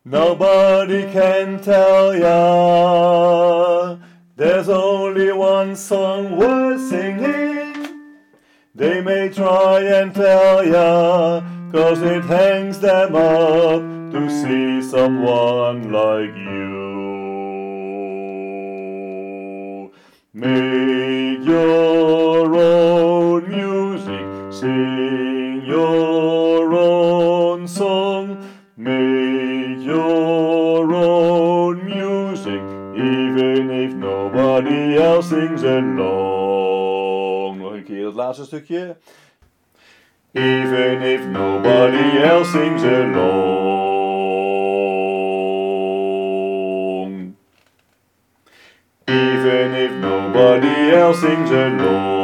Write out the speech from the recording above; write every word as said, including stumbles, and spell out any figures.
Nobody can tell ya. There's only one song worth singing. They may try and tell ya, 'cause it hangs them up to see someone like you. Make your own music, sing your own song. Make your own music, even if nobody else sings along. Nog een keer het laatste stukje. Even if nobody else sings along. Even if nobody else sings along.